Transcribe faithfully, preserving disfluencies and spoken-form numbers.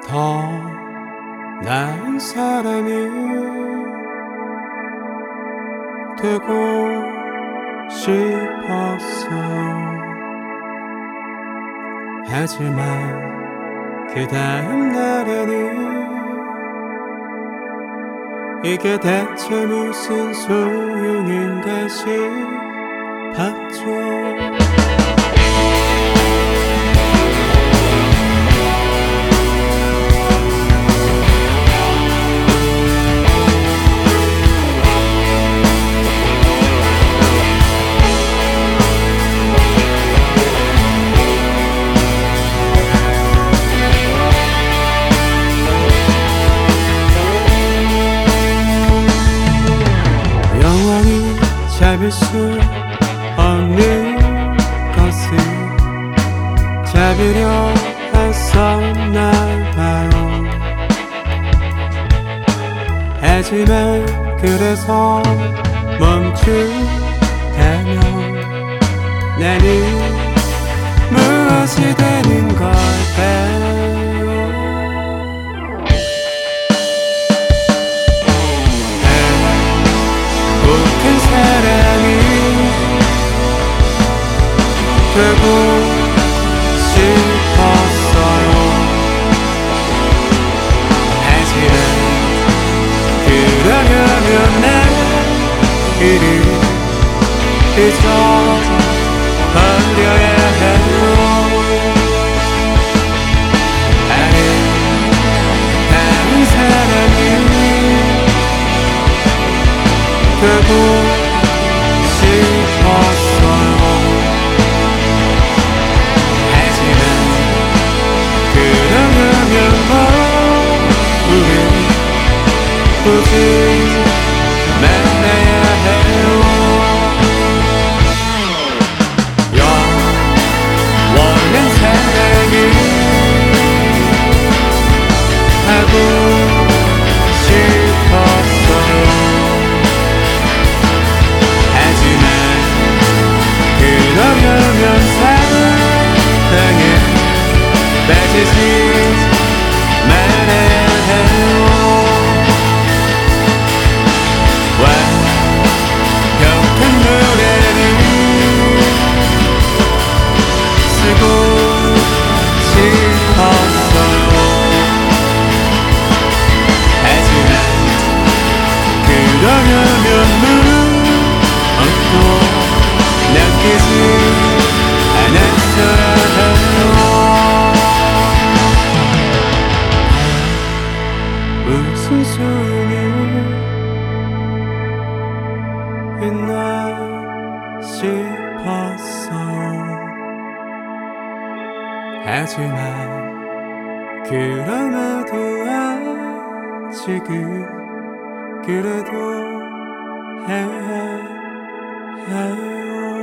더 나은 사람이 되고 싶었어요. 하지만 그 다음 날에는 이게 대체 무슨 소용인가 싶었죠. 잡을 수 없는 것을 잡으려 했었나 봐요. 하지만 그래서 멈추다면 나는 무엇이 되는 걸까요? 행복한 사람이 되고 싶었어요. 하지만 그러려면 난 그를 잊어버려야 해요. 아름다운 사람이 되고 싶었어요. 하지만 그러려면 뭐 우린 굳이 만나야 해요. 영원한 사랑을 하고 싶었어요. 그러려면 사랑에 빠지지 말아야 해요. 완벽한 노래를 쓰고 싶었어요. 하지만 그러려면 무엇도 남기지 않았어야 해요. 무슨 소용이 있나 싶었어요. 하지만 그럼에도 아직은 그래도 해야 해요.